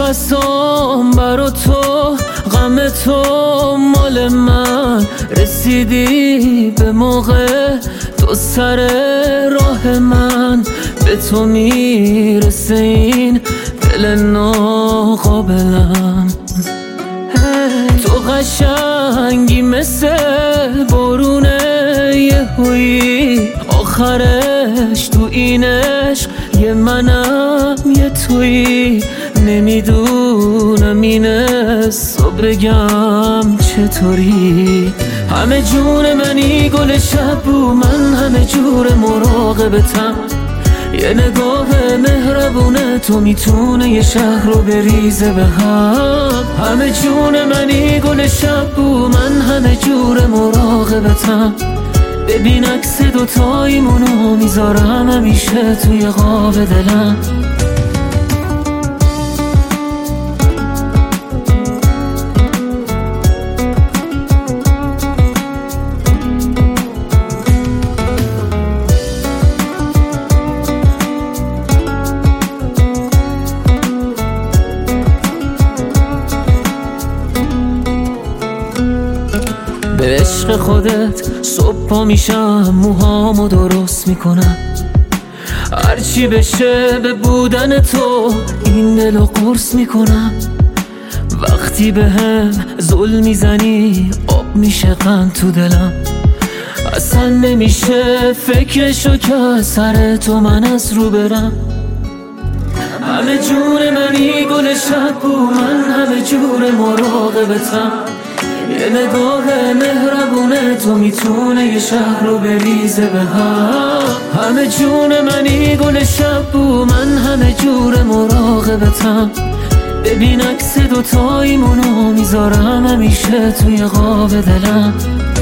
نفسام برا تو، غم تو مال من. رسیدی به موقع، تو سر راه من. به تو میرسه این دل ناقابلم. تو قشنگی مثل بارون یهویی، آخرش تو این عشق یه منم یه تویی. نمیدونم این حسو بگم چطوری. همه جون منی گل شب بو، من همه جور مراقبتم. یه نگاه مهربونه تو میتونه یه شهر رو بریزه به هم. همه جون منی گل شب بو، من همه جور مراقبتم. ببین عکس دوتاییمونو میذارم همیشه توی قاب دلم. به عشق خودت صبح پا میشم، موهامو درست میکنم. هرچی بشه به بودن تو این دلو قرص میکنم. وقتی به هم ظلم میزنی آب میشه قند تو دلم. اصلا نمیشه فکرشو که سر تو من از رو برم. همه جون منی گل شب بو، من همه جور مراقبتم. یه نگاه مهربونه تو میتونه یه شهر رو بریزه به هم. همه جون منی گل شب بو، من همه جور مراقبتم. ببین عکس دوتاییمونو میذارم همیشه توی قاب دلم.